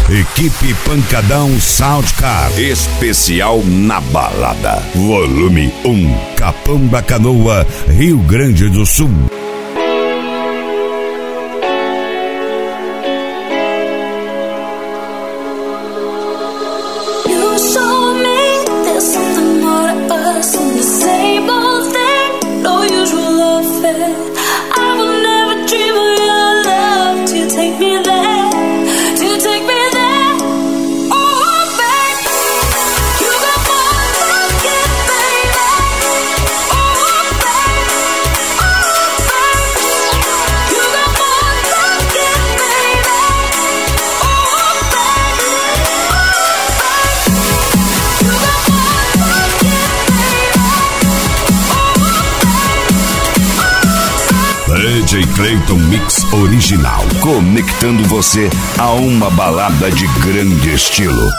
Equipe Pancadão Soundcar. Especial na balada. Volume 1. Capão da Canoa, Rio Grande do Sul. DJ Clayton Mix Original, conectando você a uma balada de grande estilo.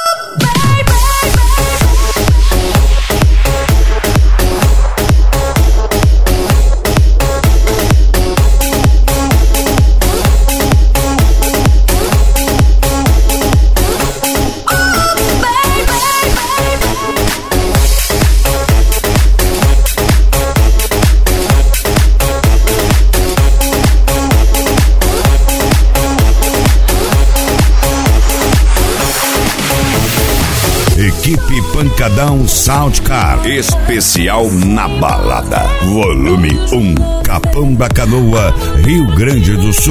Equipe Pancadão Soundcar. Especial na balada. Volume 1. Capão da Canoa, Rio Grande do Sul.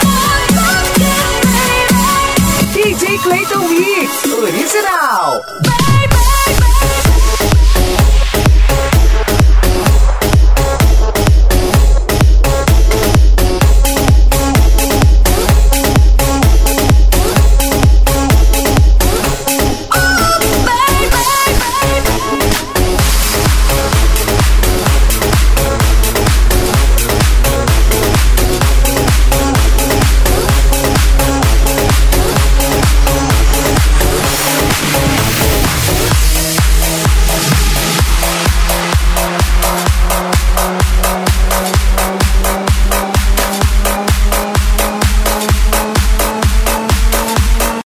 DJ Clayton Mix Original.